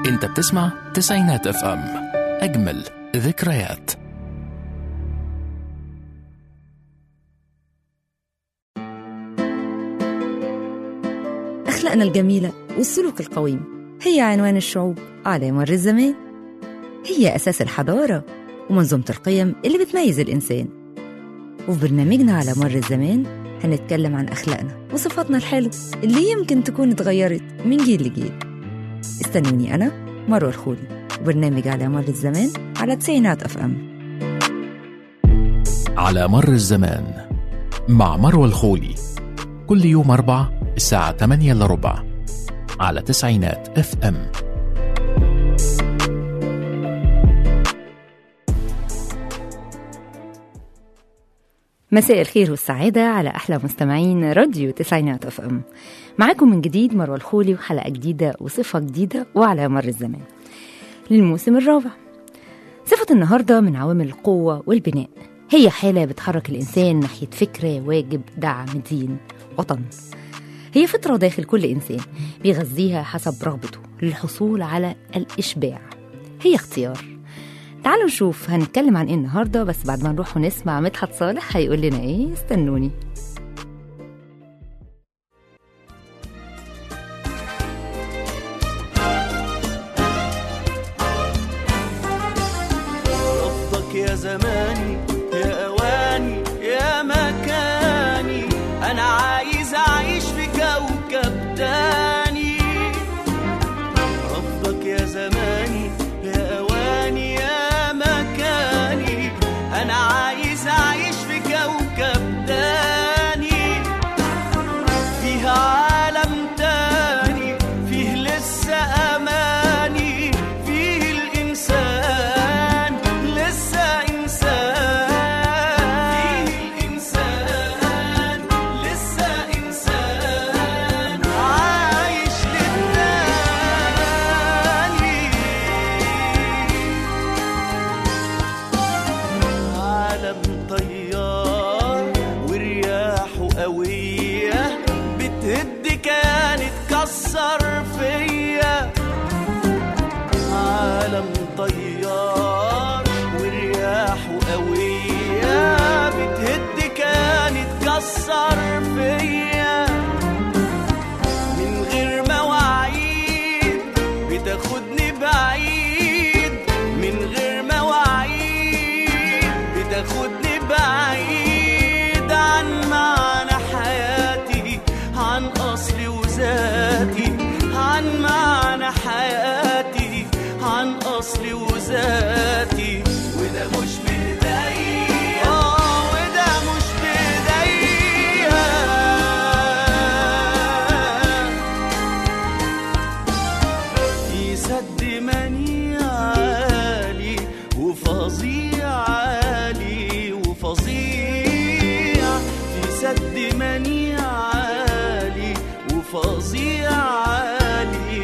انت بتسمع تسعينات اف ام، اجمل ذكريات. أخلاقنا الجميلة والسلوك القويم هي عنوان الشعوب على مر الزمان، هي أساس الحضارة ومنظومة القيم اللي بتميز الإنسان. وفي برنامجنا على مر الزمان هنتكلم عن أخلاقنا وصفاتنا الحلوة اللي يمكن تكون اتغيرت من جيل لجيل. استنوني أنا مروة الخولي وبرنامج على مر الزمان على تسعينات اف ام. على مر الزمان مع مروة الخولي، كل يوم 4 الساعة 8:15 على تسعينات اف ام. مساء الخير والسعادة على أحلى مستمعين راديو تسعينات اف ام. معاكم من جديد مروة الخولي وحلقة جديدة وصفة جديدة وعلى مر الزمان للموسم الرابع. صفة النهاردة من عوامل القوة والبناء، هي حالة بتحرك الإنسان ناحية فكرة، واجب، دعم، دين، وطن. هي فطرة داخل كل إنسان بيغذيها حسب رغبته للحصول على الإشباع، هي اختيار. تعالوا نشوف هنتكلم عن إيه النهاردة، بس بعد ما نروح ونسمع مدحت صالح هيقول لنا إيه. استنوني. رفضك يا زماني يا أواني يا مكاني، أنا عايز أعيش في كوكب تاني. رفضك يا زماني يا أواني يا مكاني، أنا عايز أعيش في كوكب تاني، فيه عالم تاني، فيه لسه أماني، فيه الإنسان لسه إنسان، فيه الإنسان لسه إنسان، عايش للتاني. عالم طيار ورياحه قوية بتهد كيان اتكسر فيا. عالم طيار ورياحه قوية بتهد كيان اتكسر فيا، من غير مواعيد بتاخدني بعيد، من غير مواعيد بتاخدني بعيد عن معنى حياتي، عن أصلي وذاتي، عن معنى حياتي، عن أصلي وذاتي. وده مش بإيديا، وده مش بإيديا. في سد مني عالي وفظيع، عالي وفظيع، في سد مني عالي وفظيع، عالي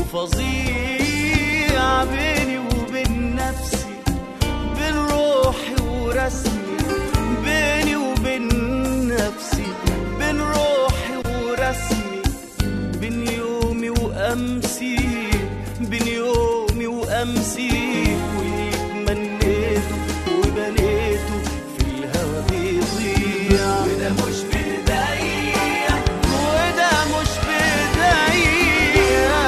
وفظيع، بيني وبين نفسي، بين روحي ورسمي، بيني وبين نفسي، بين روحي ورسمي، بين يومي وأمسي، بين يومي وأمسي، ويتمنيته وبنيته في الهوا بيضيع. وده مش بإيديا، وده مش بإيديا.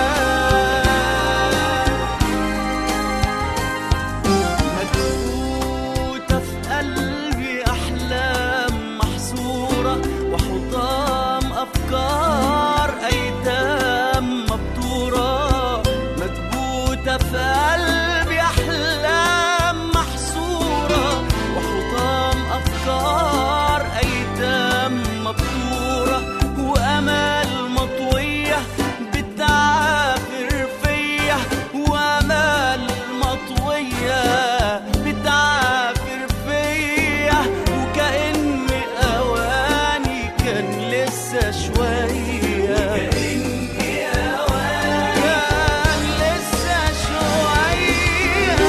مكبوتة في قلبي أحلام محصورة وحطام أفكار أيتام مبتورة. مكبوتة في قلبي أحلام محصورة وحطام أفكار أيتام مبتورة، وأمال مطوية بتعافر فيا، وأمال مطوية بتعافر فيا، وكأن أواني كان لسه شوية، وكأن أواني كان لسه شوية.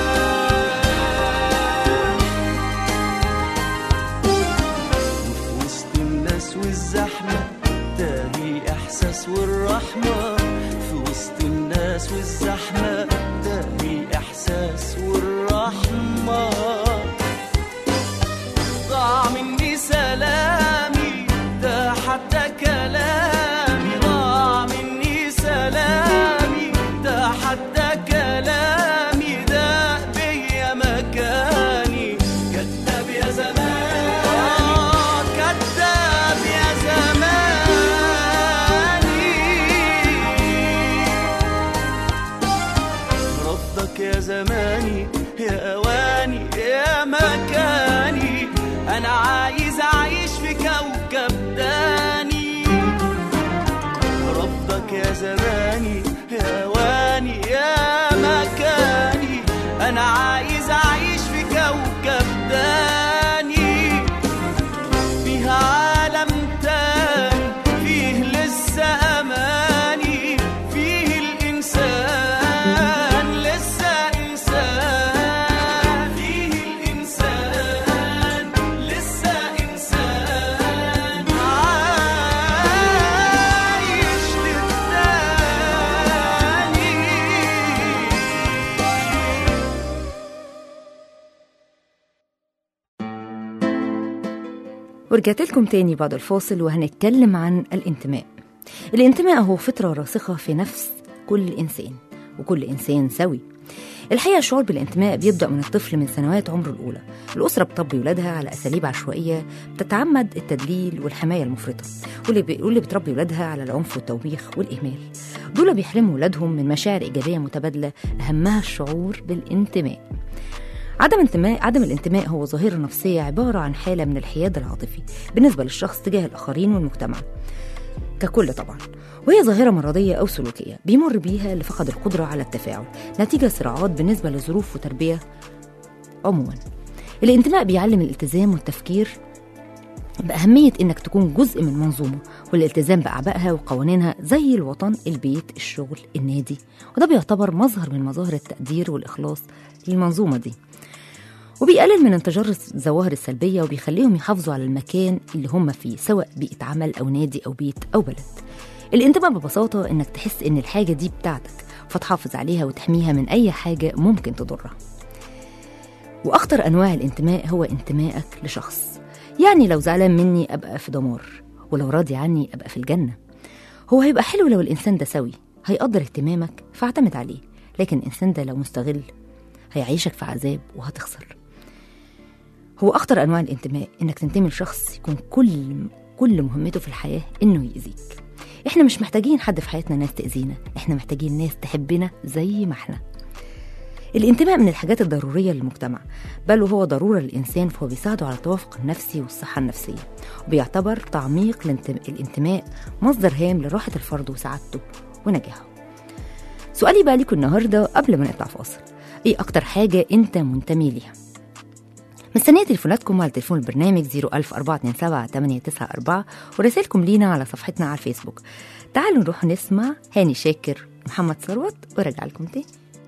وسط الناس والزحمة تاهي الإحساس والرحمة، في وسط الناس الناس والزحمة تاني الإحساس والرحمة. ضاع مني سلامي ده حتى كلامي، ضاع مني سلامي ده حتى كلامي، ده بيا مكاني. كذاب يا زمان كذاب يا زماني، رفضك يا زماني يا أواني يا مكاني. أنا عايز أعيش في كوكب تاني، رفضك يا زماني يا أواني يا مكاني. أنا عايز أعيش في كوكب تاني، فيه عالم تاني، فيه لسه أماني، فيه الإنسان لسه إنسان، فيه الإنسان لسه إنسان عايش للتاني. ورجعت لكم تاني بعد الفاصل وهنتكلم عن الانتماء. الانتماء هو فطرة راسخة في نفس كل إنسان، وكل إنسان سوي. الحقيقة الشعور بالانتماء بيبدأ من الطفل من سنوات عمره الأولى. الأسرة بتربي ولادها على أساليب عشوائية بتتعمد التدليل والحماية المفرطة، واللي بتربي ولادها على العنف والتوبيخ والإهمال. دول بيحرموا ولادهم من مشاعر إيجابية متبادلة أهمها الشعور بالانتماء. عدم الانتماء هو ظاهرة نفسية عبارة عن حالة من الحياد العاطفي بالنسبة للشخص تجاه الآخرين والمجتمع ككل طبعا، وهي ظاهرة مرضية أو سلوكية بيمر بيها لفقد القدرة على التفاعل نتيجة صراعات بالنسبة لظروف وتربية عموما. الانتماء بيعلم الالتزام والتفكير بأهمية إنك تكون جزء من منظومة، والالتزام بأعبائها وقوانينها زي الوطن، البيت، الشغل، النادي، وده بيعتبر مظهر من مظاهر التقدير والإخلاص للمنظومة دي، وبيقلل من انتشار الظواهر السلبية وبيخليهم يحافظوا على المكان اللي هم فيه، سواء بيئة عمل أو نادي أو بيت أو بلد. الانتماء ببساطة إنك تحس إن الحاجة دي بتاعتك فتحافظ عليها وتحميها من أي حاجة ممكن تضرها. وأخطر أنواع الانتماء هو انتمائك لشخص، يعني لو زعلان مني أبقى في دمار، ولو راضي عني أبقى في الجنة. هو هيبقى حلو لو الإنسان ده سوي هيقدر اهتمامك فاعتمد عليه، لكن الإنسان ده لو مستغل هيعيشك في عذاب وهتخسر. هو أخطر أنواع الانتماء إنك تنتمي لشخص يكون كل مهمته في الحياة إنه يأذيك. إحنا مش محتاجين حد في حياتنا ناس تأذينا، إحنا محتاجين ناس تحبنا زي ما إحنا. الانتماء من الحاجات الضرورية للمجتمع، بل وهو ضرورة للإنسان، فهو بيساعده على التوافق النفسي والصحة النفسية، وبيعتبر تعميق الانتماء مصدر هام لراحة الفرد وسعادته ونجاحه. سؤالي بقى ليكم النهاردة قبل ما نقطع فاصل، إيه أكتر حاجة أنت منتمي ليها؟ مستنية تليفوناتكم على تليفون البرنامج 01427 ورسائلكم لينا على صفحتنا على الفيسبوك. تعالوا نروح نسمع هاني شاكر محمد ثروت ورجع لكم تاني.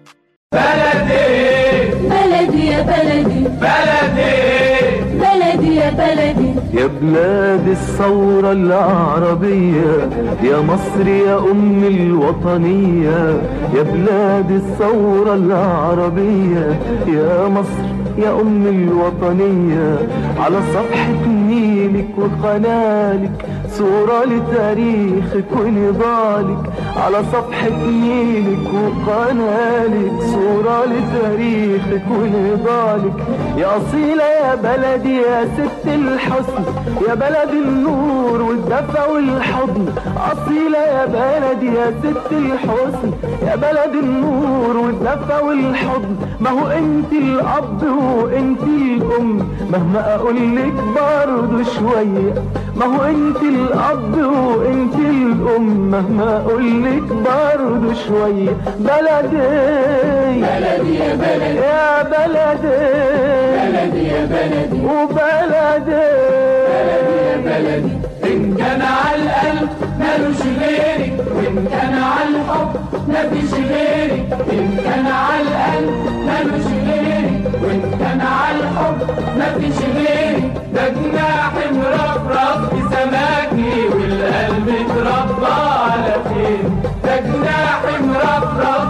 بلدي بلدي يا بلدي بلدي بلدي يا بلدي يا بلاد الثورة العربية، يا مصر يا أم الوطنية، يا بلاد الثورة العربية، يا مصر يا أم الوطنية. على صفحة نيلك وقنالك صورة لتاريخك ونضالك، على صفحة نيلك وقنالك صورة لتاريخك ونضالك. يا أصيلة يا بلدي يا ست الحسن، يا بلد النور والدفى والحضن. أصيلة يا بلدي يا ست الحسن، يا بلد النور والدفى والحضن. ما هو انت الأب وانت الأم، مهما أقولك برضو شوية. ما هو انت الأب وانت الأم، مهما أقولك برضو شوية. بلدي بلدي يا بلدي يا بلدي بلدي يا بلدي وبلدي بلدي يا بلدي. إن كان على القلب مالوش غيرك، وإن كان على الحب مفيش غيرك. إن كان على القلب مالوش غيرك، وإن كان على الحب مفيش غيرك. ده جناح مرفرف في سماكي والقلب اتربى على خير. ده جناح مرفرف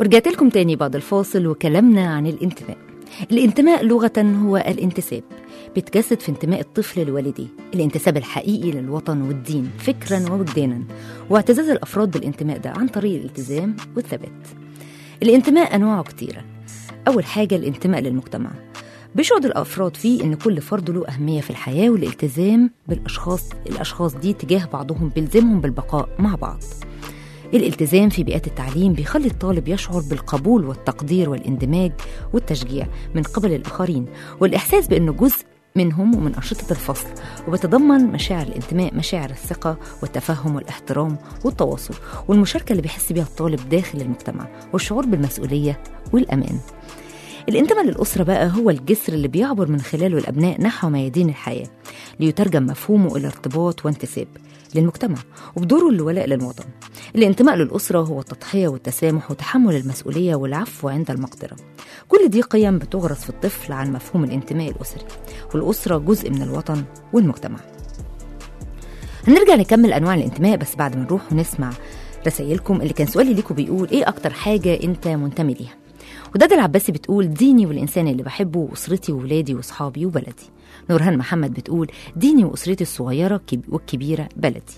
ورجعت لكم تاني بعد الفاصل وكلامنا عن الانتماء. الانتماء لغة هو الانتساب، بيتجسد في انتماء الطفل لوالديه، الانتساب الحقيقي للوطن والدين فكرا ووجدانا، واعتزاز الأفراد بالانتماء ده عن طريق الالتزام والثبات. الانتماء أنواعه كتيرة. أول حاجة الانتماء للمجتمع، بيشعر الأفراد فيه إن كل فرد له أهمية في الحياة، والالتزام الأشخاص دي تجاه بعضهم بيلزمهم بالبقاء مع بعض. الالتزام في بيئات التعليم بيخلي الطالب يشعر بالقبول والتقدير والاندماج والتشجيع من قبل الآخرين، والإحساس بأنه جزء منهم ومن أنشطة الفصل، وبتضمن مشاعر الانتماء مشاعر الثقة والتفهم والاحترام والتواصل والمشاركة اللي بيحس بيها الطالب داخل المجتمع، والشعور بالمسؤولية والأمان. الانتماء للأسرة بقى هو الجسر اللي بيعبر من خلاله الأبناء نحو ميادين الحياة، ليترجم مفهومه إلى ارتباط وانتساب للمجتمع وبدوره الولاء للوطن. الانتماء للأسرة هو التضحية والتسامح وتحمل المسؤولية والعفو عند المقدرة. كل دي قيم بتغرس في الطفل عن مفهوم الانتماء الأسري، والأسرة جزء من الوطن والمجتمع. هنرجع نكمل أنواع الانتماء بس بعد ما نروح ونسمع رسائلكم. اللي كان سؤالي ليكم بيقول إيه أكتر حاجة أنت منتمي ليها؟ وداد العباسي بتقول ديني والإنسان اللي بحبه وأسرتي وولادي وأصحابي وبلدي. نورهان محمد بتقول ديني وأسرتي الصغيرة والكبيرة بلدي.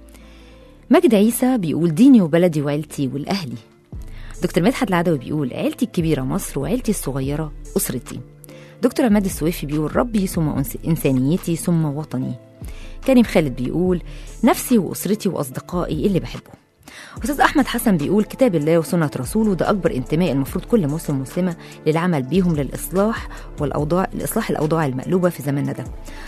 مجد عيسى بيقول ديني وبلدي وعيلتي والأهلي. دكتور مدحت العدوي بيقول عيلتي الكبيرة مصر وعيلتي الصغيرة أسرتي. دكتور عماد السويفي بيقول ربي ثم إنسانيتي ثم وطني. كريم خالد بيقول نفسي وأسرتي وأصدقائي اللي بحبهم. أستاذ أحمد حسن بيقول كتاب الله وسنة رسوله، ده أكبر انتماء المفروض كل مسلم ومسلمة للعمل بيهم للإصلاح لإصلاح الأوضاع المقلوبة في زماننا ده.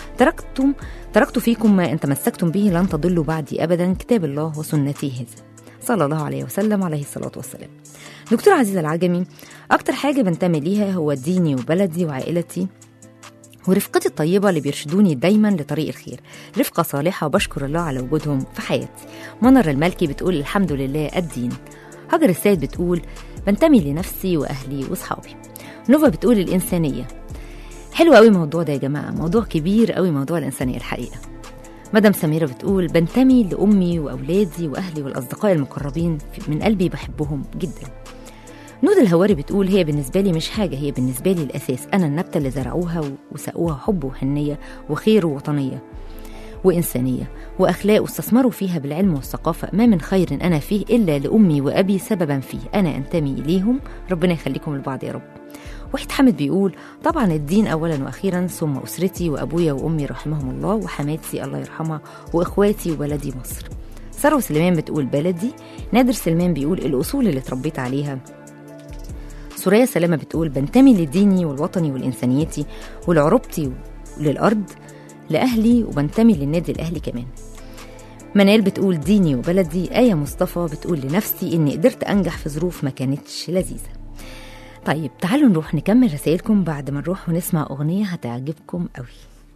تركت فيكم ما إن تمسكتم به لن تضلوا بعدي أبدا، كتاب الله وسنتي هذا صلى الله عليه وسلم عليه الصلاة والسلام. دكتور عزيزة العجمي أكتر حاجة بنتمي ليها هو ديني وبلدي وعائلتي ورفقتي الطيبة اللي بيرشدوني دايما لطريق الخير، رفقة صالحة وبشكر الله على وجودهم في حياتي. منر المالكي بتقول الحمد لله الدين. هاجر السيد بتقول بنتمي لنفسي وأهلي وصحابي. نوفا بتقول الإنسانية. حلو قوي الموضوع ده يا جماعة، موضوع كبير قوي موضوع الإنسانية الحقيقة. مدام سميرة بتقول بنتمي لأمي وأولادي وأهلي والأصدقاء المقربين من قلبي بحبهم جدا. نود الهواري بتقول هي بالنسبة لي مش حاجة، هي بالنسبة لي الأساس، أنا النبتة اللي زرعوها وسقوها حب وحنية وخير ووطنية وإنسانية وأخلاق واستثمروا فيها بالعلم والثقافة. ما من خير أنا فيه إلا لأمي وأبي سببا فيه، أنا أنتمي إليهم، ربنا يخليكم لبعض يا رب. وحيد حامد بيقول طبعا الدين أولا وأخيرا، ثم أسرتي وأبويا وأمي رحمهم الله، وحماتي الله يرحمها، وإخواتي وبلدي مصر. ثروة سليمان بتقول بلدي. نادر سلمان بيقول الأصول اللي اتربيت عليها. سوريا سلامة بتقول بنتمي لديني والوطني والإنسانيتي ولعروبتي للأرض لأهلي، وبنتمي للنادي الأهلي كمان. منال بتقول ديني وبلدي. آية مصطفى بتقول لنفسي إني قدرت أنجح في ظروف ما كانتش لذيذة. طيب تعالوا نروح نكمل رسائلكم بعد ما نروح ونسمع أغنية هتعجبكم قوي.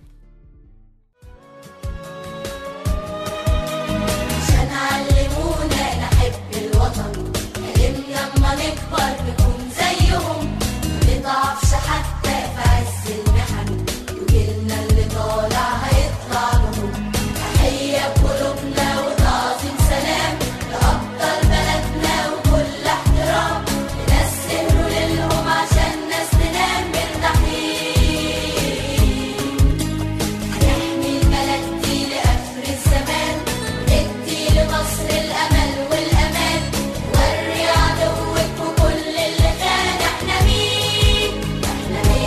عشان علمونا نحب الوطن، علمنا اما نكبر نكون زيهم، منضعفش حتى في عز المحن، وجيلنا اللي طالع هيطلع لهم. تحية بقلوبنا وتعظيم سلام لأبطال بلدنا وكل احترام، لناس سهروا ليلهم عشان ناس تنام مرتاحين. هنحمي البلد دي لآخر الزمان، وندي لمصر الأمل والأمان، وري عدوك وكل اللي خان. احنا مين؟ احنا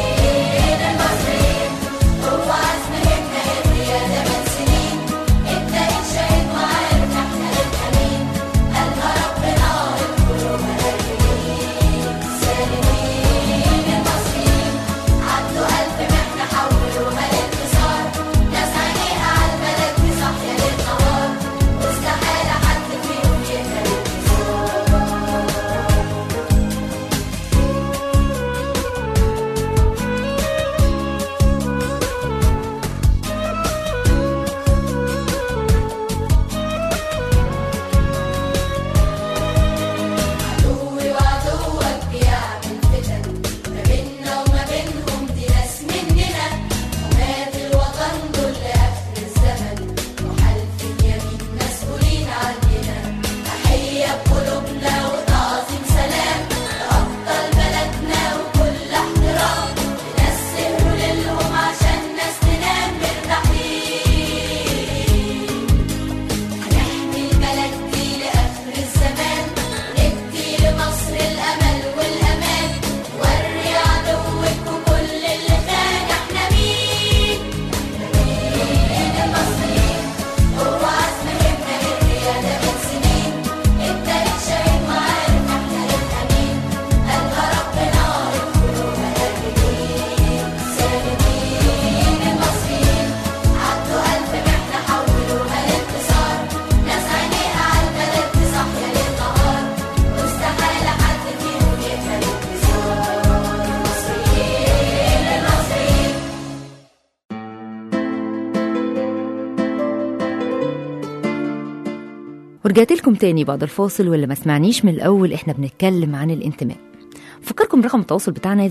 ورجعت لكم تاني بعد الفاصل، واللي ما سمعنيش من الأول احنا بنتكلم عن الانتماء. فكركم رقم التواصل بتاعنا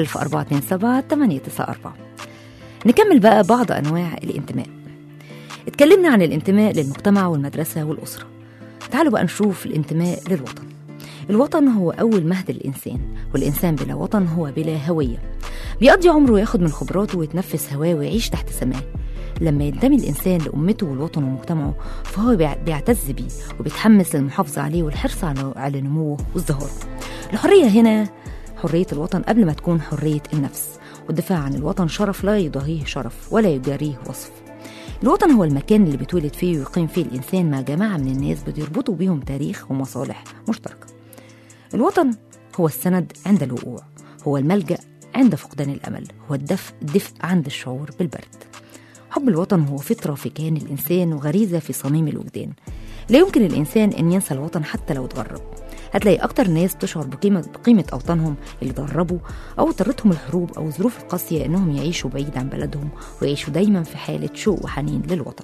01427 نكمل بقى بعض أنواع الانتماء. اتكلمنا عن الانتماء للمجتمع والمدرسة والأسرة. تعالوا بقى نشوف الانتماء للوطن. الوطن هو أول مهد للإنسان، والإنسان بلا وطن هو بلا هوية. بيقضي عمره ياخد من خبراته ويتنفس هواه ويعيش تحت سماه. لما ينتمي الإنسان لأمته والوطن ومجتمعه فهو بيعتز بيه وبيتحمس للمحافظة عليه والحرص على نموه وازدهاره. الحرية هنا حرية الوطن قبل ما تكون حرية النفس، والدفاع عن الوطن شرف لا يضاهيه شرف ولا يجاريه وصف. الوطن هو المكان اللي بيتولد فيه ويقيم فيه الإنسان مع جماعة من الناس بيربطوا بيهم تاريخ ومصالح مشتركة. الوطن هو السند عند الوقوع، هو الملجأ عند فقدان الأمل، هو الدفء عند الشعور بالبرد. حب الوطن هو فطرة في كيان الإنسان وغريزة في صميم الوجدان. لا يمكن الإنسان أن ينسى الوطن حتى لو اتغرب. هتلاقي أكتر ناس تشعر بقيمة أوطانهم اللي اتغربوا أو اضطرتهم الحروب أو الظروف القاسية أنهم يعيشوا بعيد عن بلدهم ويعيشوا دايما في حالة شوق وحنين للوطن.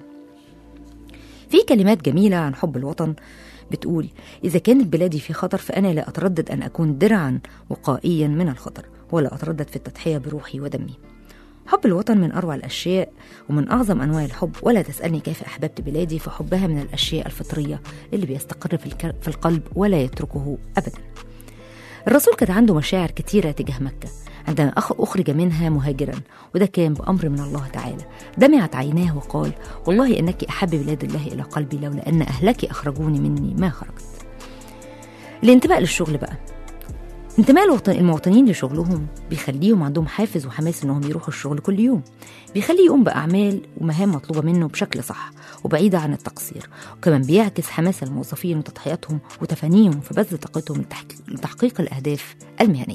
في كلمات جميلة عن حب الوطن بتقول: إذا كانت بلادي في خطر فأنا لا أتردد أن أكون درعا وقائيا من الخطر، ولا أتردد في التضحية بروحي ودمي. حب الوطن من أروع الأشياء ومن أعظم أنواع الحب. ولا تسألني كيف أحببت بلادي، فحبها من الأشياء الفطرية اللي بيستقر في القلب ولا يتركه أبدا. الرسول كان عنده مشاعر كتيرة تجاه مكة عندما أخرج منها مهاجرا، وده كان بأمر من الله تعالى. دمعت عيناه وقال: والله إنك أحب بلاد الله إلى قلبي، لولا أن أهلك أخرجوني مني ما خرجت. الانتماء للشغل بقى. انتماء المواطنين لشغلهم بيخليهم عندهم حافز وحماس انهم يروحوا الشغل كل يوم، بيخليه يقوم بأعمال ومهام مطلوبة منه بشكل صح وبعيدة عن التقصير، وكمان بيعكس حماس الموظفين وتضحياتهم وتفانيهم في بذل طاقتهم لتحقيق الأهداف المهنية.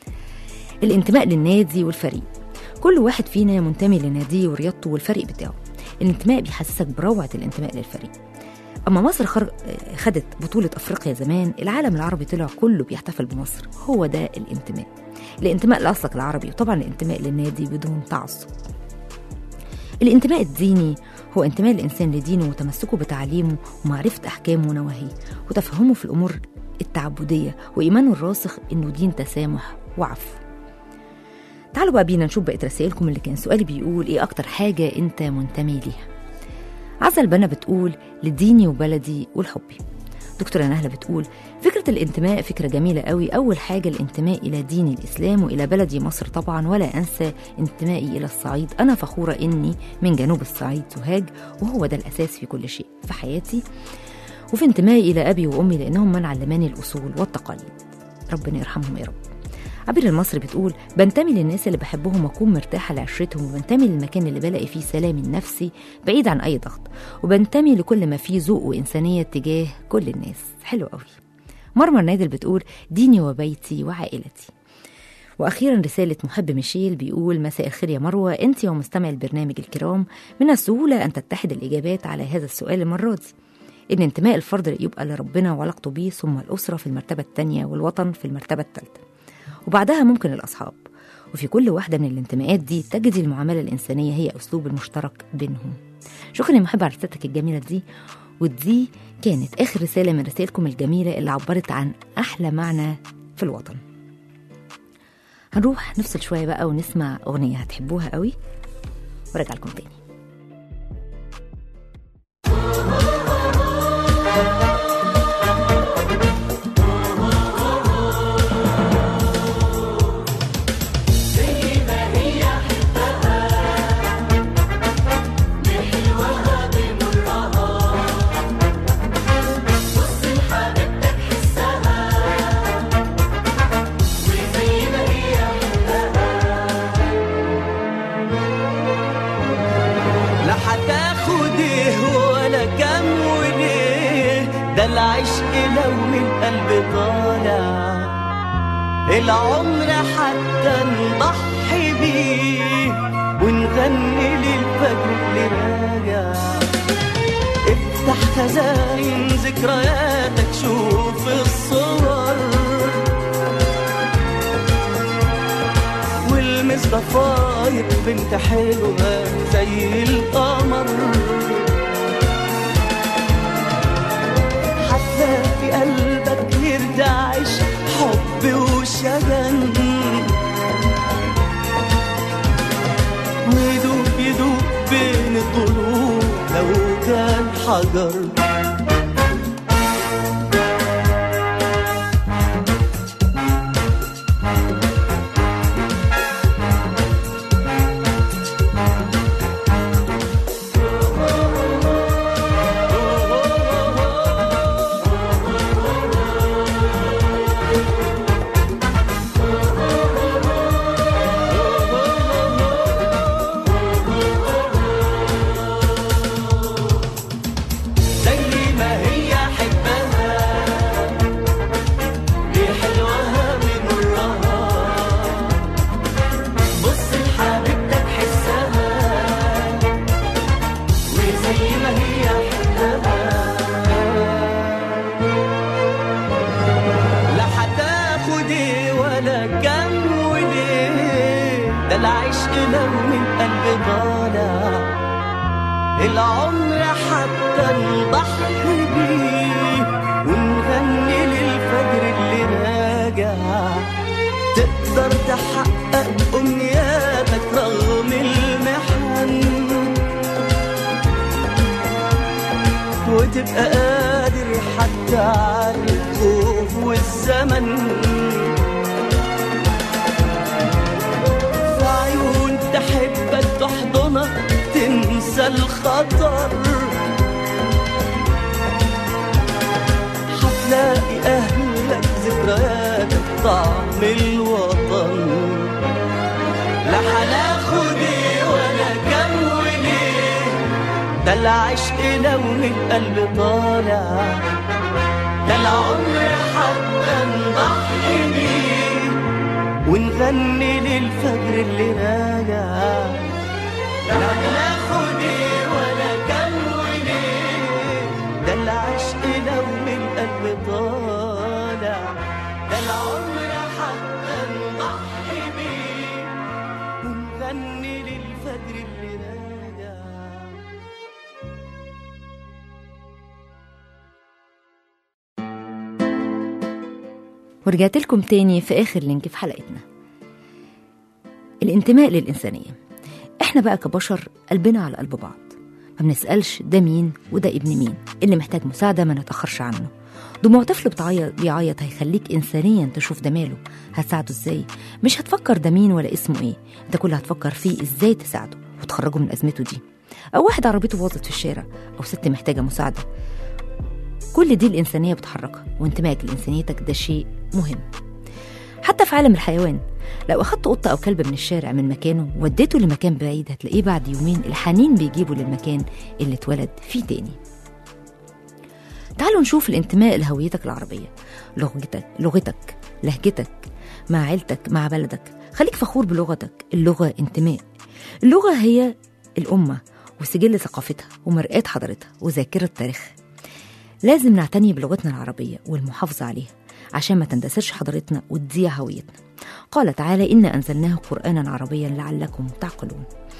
الانتماء للنادي والفريق. كل واحد فينا منتمي لناديه ورياضته والفريق بتاعه. الانتماء بيحسسك بروعة الانتماء للفريق. أما مصر خدت بطولة أفريقيا زمان، العالم العربي طلع كله بيحتفل بمصر. هو ده الانتماء، الانتماء لأصلك العربي، وطبعا الانتماء للنادي بدون تعصب. الانتماء الديني هو انتماء الإنسان لدينه وتمسكه بتعليمه ومعرفة أحكامه ونواهيه وتفهمه في الأمور التعبدية، وإيمانه الراسخ إنه دين تسامح وعفو. تعالوا بقى بينا نشوف بقية رسائلكم. اللي كان سؤالي بيقول: إيه أكتر حاجة أنت منتمي ليها؟ عزة البنا بتقول: لديني وبلدي والحبي. دكتورة نهلة بتقول: فكرة الانتماء فكرة جميلة قوي. أول حاجة الانتماء إلى دين الإسلام وإلى بلدي مصر طبعا، ولا أنسى انتمائي إلى الصعيد. أنا فخورة إني من جنوب الصعيد سوهاج، وهو ده الأساس في كل شيء في حياتي، وفي انتمائي إلى أبي وأمي لأنهم من علماني الأصول والتقاليد، ربنا يرحمهم يا رب. عبير المصري بتقول: بنتمي للناس اللي بحبهم واكون مرتاحه لعشرتهم، وبنتمي للمكان اللي بلاقي فيه سلامي النفسي بعيد عن اي ضغط، وبنتمي لكل ما فيه ذوق وانسانيه تجاه كل الناس. حلو قوي. مرمر نادر بتقول: ديني وبيتي وعائلتي. واخيرا رساله محب ميشيل بيقول: مساء الخير يا مروه، انت ومستمعي البرنامج الكرام، من السهوله ان تتحد الاجابات على هذا السؤال المره دي. ان انتماء الفرد يبقى لربنا وعلاقته بيه، ثم الاسره في المرتبه الثانيه، والوطن في المرتبه الثالثه، وبعدها ممكن الأصحاب. وفي كل واحدة من الانتماءات دي تجد المعاملة الإنسانية هي أسلوب المشترك بينهم. شكرا يا محب على رسالتك الجميلة دي. ودي كانت آخر رسالة من رسائلكم الجميلة اللي عبرت عن أحلى معنى في الوطن. هنروح نفصل شوية بقى ونسمع أغنية هتحبوها قوي ورجع لكم تاني. العشق لو من قلب طالع العمر حتى نضحي بيه ونغني للفجر اللي راجع. افتح خزاين ذكرياتك شوف الصور والمس ضفاير بنت حلوة زي القمر. الحجر. العشق لو من قلب ضالع العمر حتى نضحي بيه ونغني للفجر اللي راجع. تقدر تحقق أمنياتك رغم المحن وتبقى قادر حتى على الخوف والزمن. تحبك تحضنك تنسى الخطر حتلاقي أهلك ذكرياتك طعم الوطن. لا هناخد ولا كم وليه ده العشق لو من القلب طالع ده العمر حتى نضحي بيه ونغني للفجر اللي راجع. لا ناخد ولا كم وليه ده العشق لو من القلب طالع ده العمر حتى نضحي بيه ونغني للفجر اللي راجع. ورجعت لكم تاني في آخر لينك في حلقتنا، الانتماء للإنسانية. احنا بقى كبشر قلبنا على قلب بعض، ما بنسألش ده مين وده ابن مين، اللي محتاج مساعدة ما نتأخرش عنه. دموع طفل بيعيط هيخليك إنسانيا تشوف ده ماله، هتساعده ازاي؟ مش هتفكر ده مين ولا اسمه ايه، انت كل هتفكر فيه ازاي تساعده وتخرجه من أزمته دي. أو واحد عربيته باظت في الشارع، أو ست محتاجة مساعدة. كل دي الإنسانية بتحركها، وانتمائك لإنسانيتك ده شيء مهم. حتى في عالم الحيوان، لو أخدت قطة أو كلب من الشارع من مكانه وديته لمكان بعيد هتلاقيه بعد يومين الحنين بيجيبه للمكان اللي اتولد فيه تاني. تعالوا نشوف الانتماء لهويتك العربية، لغتك، لهجتك، مع عيلتك، مع بلدك. خليك فخور بلغتك. اللغة انتماء. اللغة هي الأمة وسجل ثقافتها ومرآة حضارتها وذاكرة تاريخها. لازم نعتني بلغتنا العربية والمحافظة عليها عشان ما تندثرش حضارتنا وتضيع هويتنا. قال تعالى: إنا أنزلناه قرآنا عربيا لعلكم تعقلون.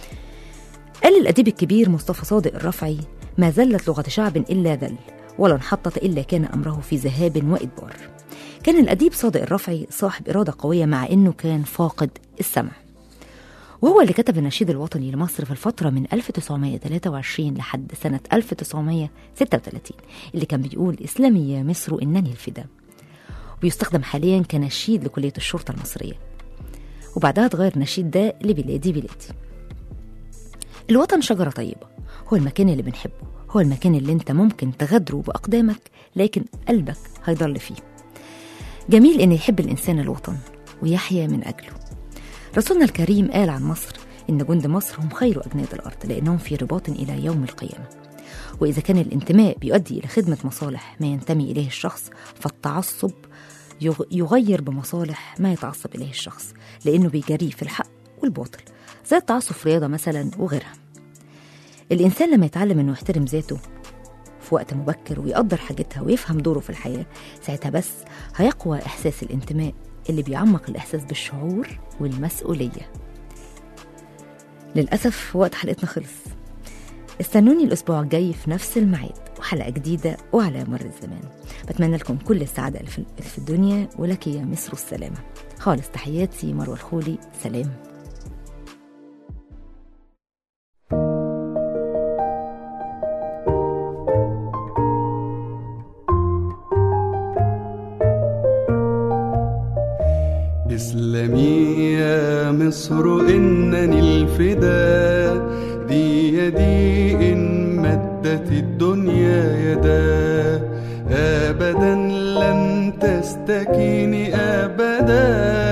قال الأديب الكبير مصطفى صادق الرفعي: ما زلت لغة شعب إلا ذل، ولا انحطت إلا كان أمره في ذهاب وإدبار. كان الأديب صادق الرفعي صاحب إرادة قوية مع إنه كان فاقد السمع، وهو اللي كتب النشيد الوطني لمصر في الفترة من 1923 لحد سنة 1936 اللي كان بيقول: إسلامي يا مصر إنني الفداء، وبيستخدم حاليا كنشيد لكلية الشرطة المصرية. وبعدها اتغير النشيد ده لبلادي بلادي. الوطن شجرة طيبة، هو المكان اللي بنحبه، هو المكان اللي انت ممكن تغادره بأقدامك لكن قلبك هيضل فيه. جميل ان يحب الإنسان الوطن ويحيا من أجله. رسولنا الكريم قال عن مصر إن جند مصر هم خير أجناد الأرض لأنهم في رباط إلى يوم القيامة. وإذا كان الانتماء بيؤدي إلى خدمة مصالح ما ينتمي إليه الشخص، فالتعصب يغير بمصالح ما يتعصب إليه الشخص، لأنه بيجريه في الحق والباطل، زي التعصب في رياضة مثلا وغيرها. الإنسان لما يتعلم إنه يحترم ذاته في وقت مبكر ويقدر حاجتها ويفهم دوره في الحياة، ساعتها بس هيقوى إحساس الانتماء اللي بيعمق الإحساس بالشعور والمسؤولية. للأسف وقت حلقتنا خلص. استنوني الأسبوع الجاي في نفس الميعاد وحلقة جديدة وعلى مر الزمان. بتمنى لكم كل السعادة في الدنيا، ولك يا مصر السلامة. خالص تحياتي، مروة الخولي. سلام. اسلمي يا مصر إنني الفداء، دي يدي إن مدت الدنيا يدا، أبدا لن تستكيني أبدا،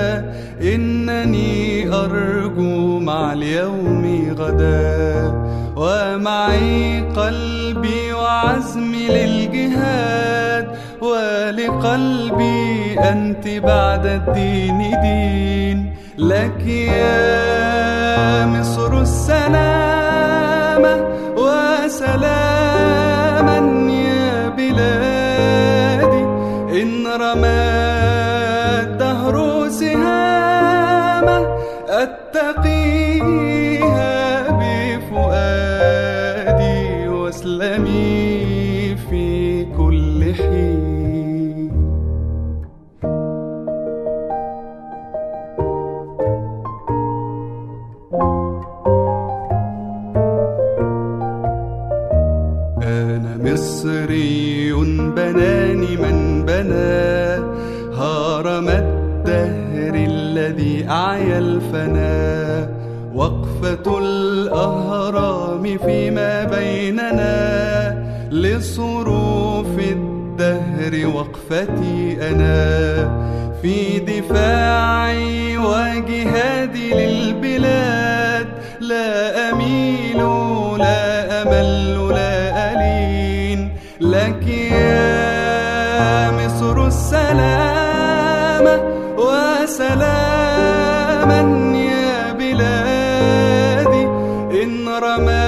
إنني أرجو مع اليوم غدا، ومعي قلبي وعزمي للجهاد، ولقلبي أنت بعد الدين دين، لك يا مصر السلامة وسلاما يا بلادي، إن رمى الدهر سهامة أتقيها بفؤادي، واسلمي في كل حين. أنا مصري بناني من بنى هرم الدهر الذي أعيا الفنا، وقفة الأهرام فيما بيننا، لصروف الدهر وقفتي أنا، في دفاعي وجهادي للبلاد، لا أميل لا أمل لا ألين، لك يا مصر السلامة وسلاما يا بلادي، إن رمى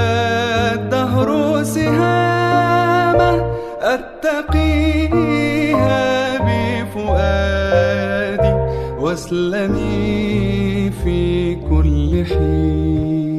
الدهر سهامة أتقيها بفؤادي، واسلمي في كل حين.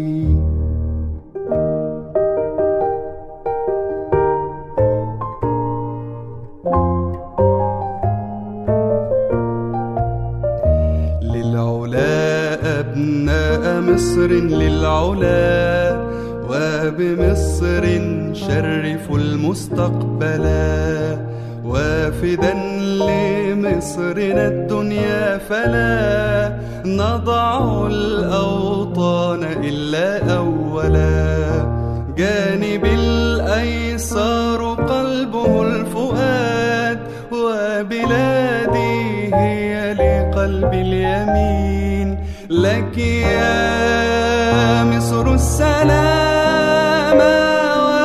للعلا أبناء مصر للعلا، وبمصر شرفوا المستقبلا، وافدا لمصرنا الدنيا فلا نضع الأوطان إلا أولا، جانب الأيسار قلبه الفؤاد، وبلادي هي لقلب اليمين، لك يا مصر السلامة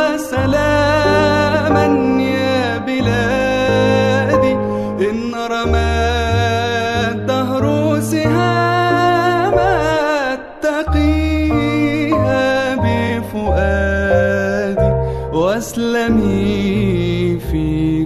وسلاما يا بلادي، إن رمى الدهر سهاما أتقيها بفؤادي، واسلمي في